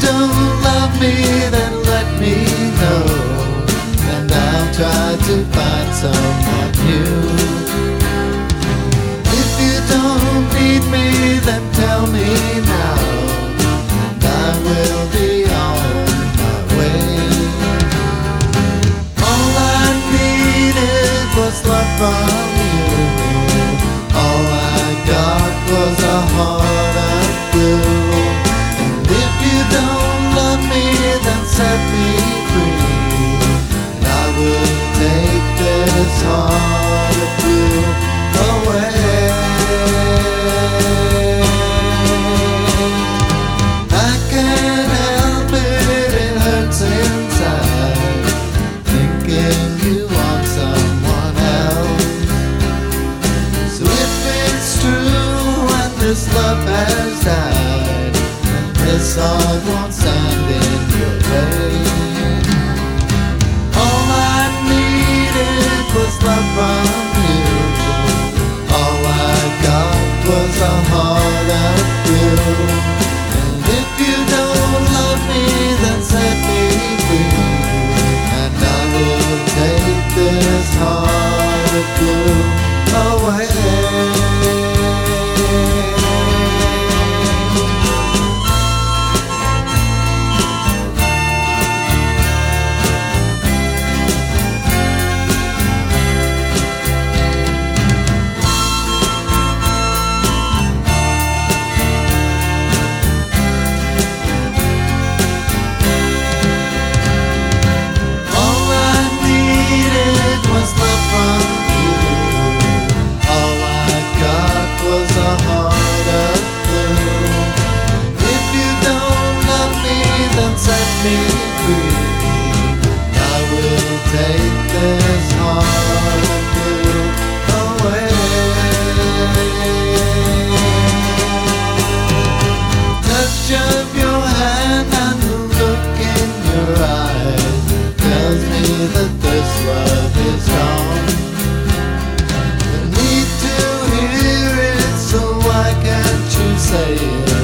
don't love me, then let me know, and I'll try to find someone new. If you don't need me, then tell me now, and I will be on my way. All I needed was love from you. All I got was a heart of blue. And if you don't love me, then set me free, and I will take this heart of blue away. I can't help it, it hurts inside, thinking you want someone else. So if it's true and this love has died, and this heart won't stand in your way. All I needed was love from you. All I got was a heart of blue. And if you don't love me, then set me free, and I will take this heart of blue away. Set me free, I will take this heart of blue away. Touch of your hand and the look in your eyes tells me that this love is gone. I need to hear it, so why can't you say it?